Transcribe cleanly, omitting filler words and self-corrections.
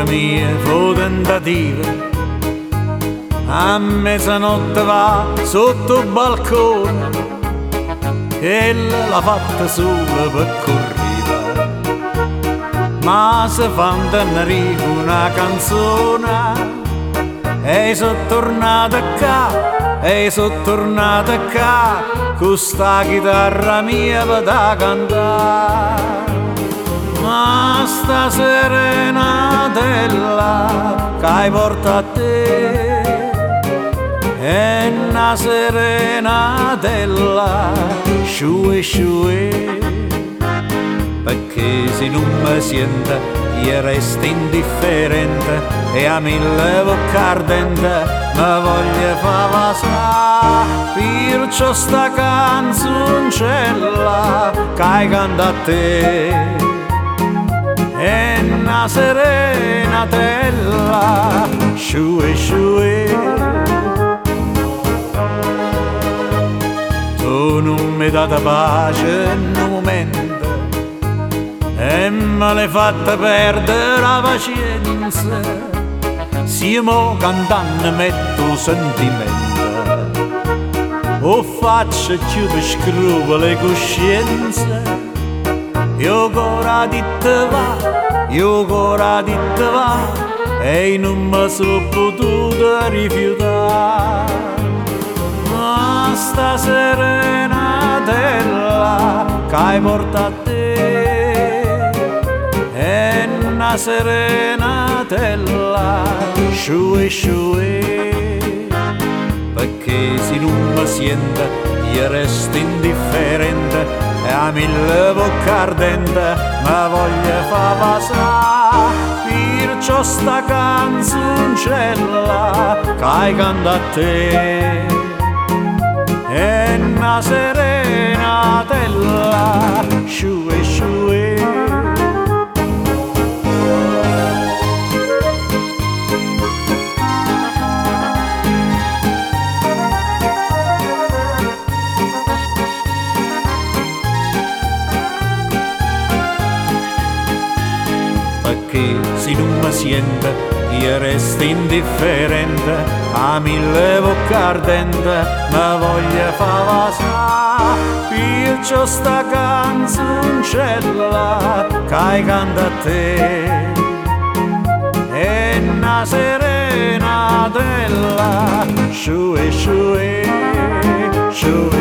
mia fu tentativa. A mezzanotte va sotto il balcone, ella l'ha fatta sola per correre. Ma se fa un Tenerife una canzone, e sono tornata qua, e sono tornata qua, con sta chitarra mia per da cantare. Ma sta serenatella che hai portato a te è una serenatella sciue sciue, perché se non mi sente io resto indifferente e a mille bocca ardente mi voglio far passare. Perciò sta canzoncella che hai cantato a te è una serenatella sciue sciue. Tu non mi date pace in un momento e me l'hai fatta perdere la pazienza. Siamo cantando metto sentimento o faccio più per scrupoli e coscienza. Io ancora ditte va, io ancora ditte va e non mi sono potuto rifiutare. Ma sta serenatella che hai portato a te è una serenatella sciue sciue, perché se non mi sente io resto indifferente e a mille bocca ardente mi voglio far passare. Perciò sta canzoncella che hai cantato a te è una serenatella sciue sciue. Perché se non mi sente io resto indifferente a mille bocca ardente mi voglio far passare. Perciò sta canzoncella che hai cantato a te è una serenatella sciue sciue sciue.